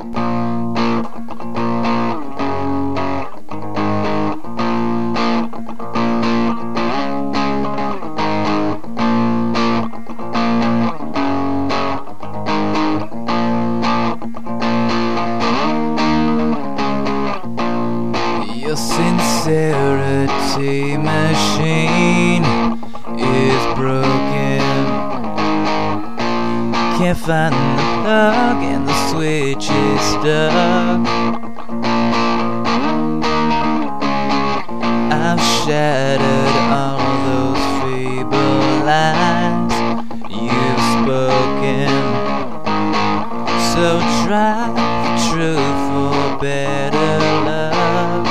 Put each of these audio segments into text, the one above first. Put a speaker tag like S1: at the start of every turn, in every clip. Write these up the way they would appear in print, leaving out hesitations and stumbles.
S1: Your sincerity machine is broken. Can't find the plug and the switch is stuck. I've shattered all those feeble lines you've spoken. So try the truth for better love.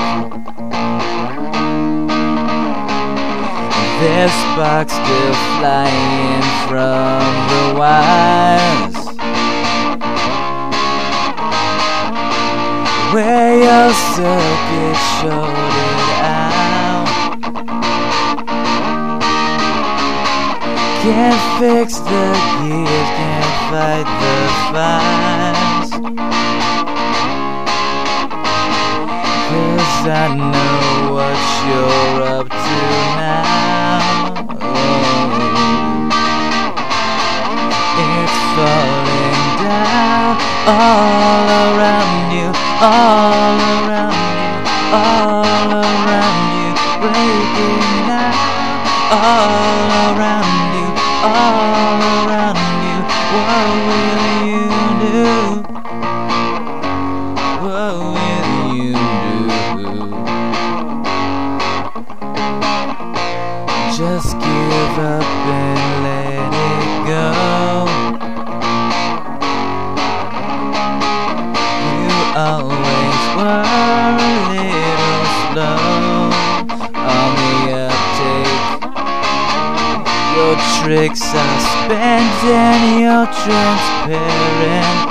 S1: There's sparks still flying from the wires where your circuit shorted out. Can't fix the gears, can't fight the fires, 'cause I know what you're up to now. It's falling down all around you, all around you, all around you, breaking down all around you, all around you. What will you do? What will you do? Just give up and let it go. You always were a little slow on the uptake. Your tricks are spent and you're transparent,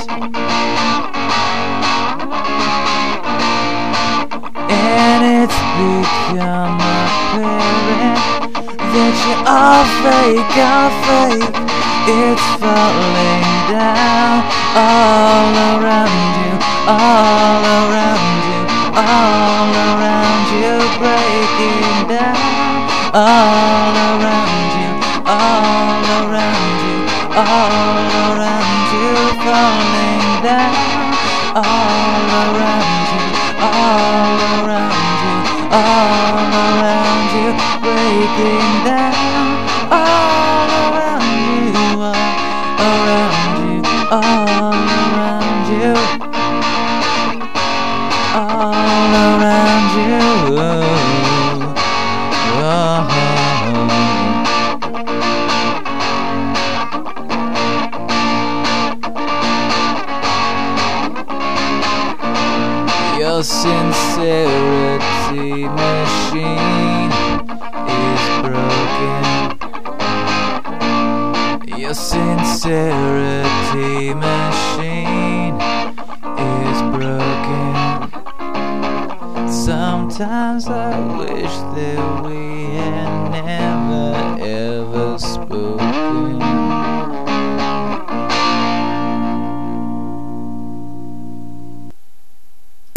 S1: and it's become apparent that you're all fake, all fake. It's falling down all around you, all around you, all around you, breaking down all around you, all around you, all around you, falling down all around you, all around you, all around you, breaking down all around you, all around you, all around you, all around you. Your sincerity machine is broken. Your sincerity machine is broken. Sometimes I wish that we had never ever